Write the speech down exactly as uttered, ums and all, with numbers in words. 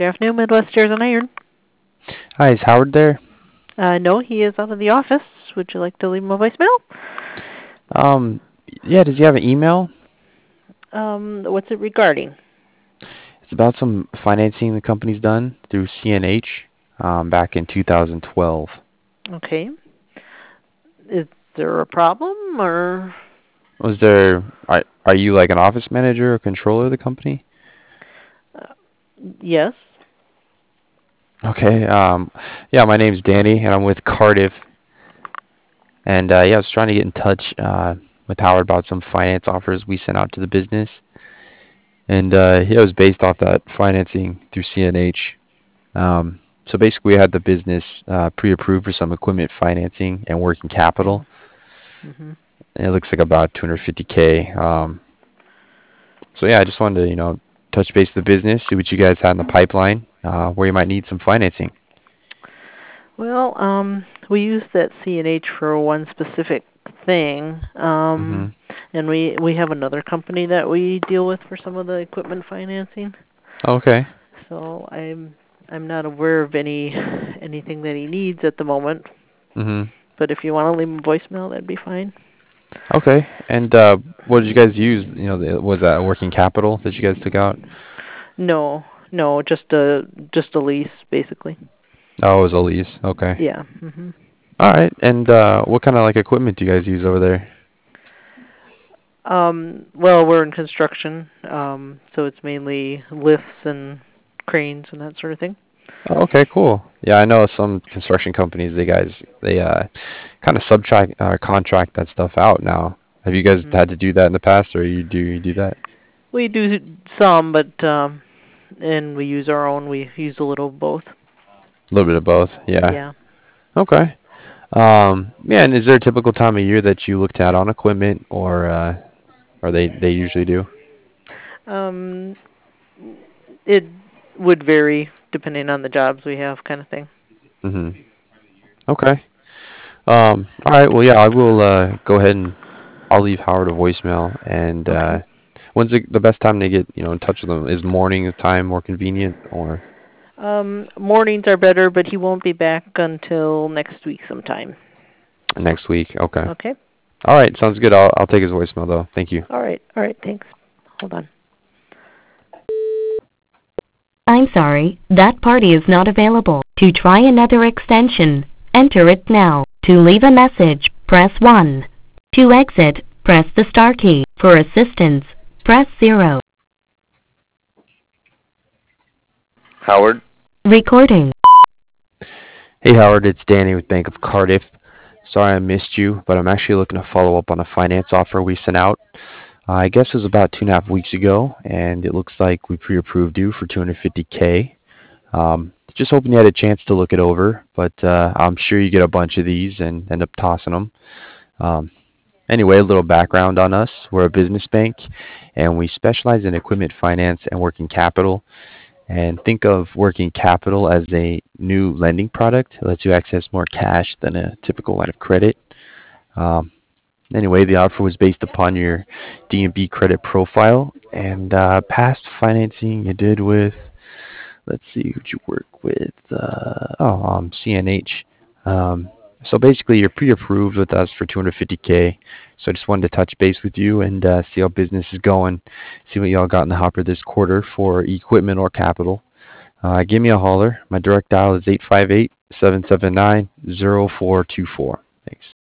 Good afternoon, Midwest Stairs and Iron. Hi, is Howard there? Uh, no, he is out of the office. Would you like to leave him a voicemail? Um, yeah, does he have an email? Um, what's it regarding? It's about some financing the company's done through C N H um, back in two thousand twelve. Okay. Is there a problem, or? Was there, are, are you like an office manager or controller of the company? Uh, yes. Okay, um, yeah, my name's Danny, and I'm with Cardiff. And uh, yeah, I was trying to get in touch uh, with Howard about some finance offers we sent out to the business. And uh, yeah, it was based off that financing through C N H. Um, so basically, we had the business uh, pre-approved for some equipment financing and working capital. Mm-hmm. And it looks like about two hundred fifty K. Um, so yeah, I just wanted to you know touch base with the business, see what you guys had in the pipeline, uh, where you might need some financing. Well, um, we use that C and H for one specific thing, Mm-hmm. um, and we we have another company that we deal with for some of the equipment financing. Okay. So I'm I'm not aware of any anything that he needs at the moment. Mm-hmm. But if you want to leave him a voicemail, that'd be fine. Okay. And uh, what did you guys use? You know, the- was that working capital that you guys took out? No, no, just a just a lease, basically. Oh, it was a lease. Okay. Yeah. Mhm. All right. And uh, what kind of like equipment do you guys use over there? Um, well, we're in construction, um, so it's mainly lifts and cranes and that sort of thing. Oh, okay, cool. Yeah, I know some construction companies. They guys they uh kind of subtract uh, contract that stuff out now. Have you guys Mhm. had to do that in the past, or you do you do that? We do some, but um, and we use our own. We use a little of both. A little bit of both. Yeah. Yeah. Okay. Um. Yeah. And is there a typical time of year that you look to add on equipment, or uh, or they they usually do? Um, it would vary depending on the jobs we have, kind of thing. Mhm. Okay. Um. All right. Well, yeah. I will uh go ahead and I'll leave Howard a voicemail. And uh, Okay. when's the, the best time to get you know in touch with him? Is morning time more convenient, or Um, mornings are better, but he won't be back until next week sometime. next week? Okay. Okay. All right, sounds good. I'll I'll take his voicemail though. Thank you. All right. All right. Thanks. Hold on. I'm sorry, that party is not available. To try another extension, enter it now. To leave a message, press one. To exit, press the star key. For assistance, press zero. Howard. Recording. Hey Howard, it's Danny with Bank of Cardiff. Sorry I missed you, but I'm actually looking to follow up on a finance offer we sent out. Uh, I guess it was about two and a half weeks ago, and it looks like we pre-approved you for two hundred fifty K. Um, just hoping you had a chance to look it over, but uh, I'm sure you get a bunch of these and end up tossing them. Um, anyway, a little background on us. We're a business bank, and we specialize in equipment finance and working capital. And think of working capital as a new lending product. It lets you access more cash than a typical line of credit. Um, anyway, the offer was based upon your D and B credit profile and uh, past financing you did with, let's see, who'd you work with? Uh, oh, um, C N H. Um, so basically, you're pre-approved with us for two hundred fifty K. So I just wanted to touch base with you and uh, see how business is going, see what y'all got in the hopper this quarter for equipment or capital. Uh, give me a holler. My direct dial is eight five eight, seven seven nine, zero four two four. Thanks.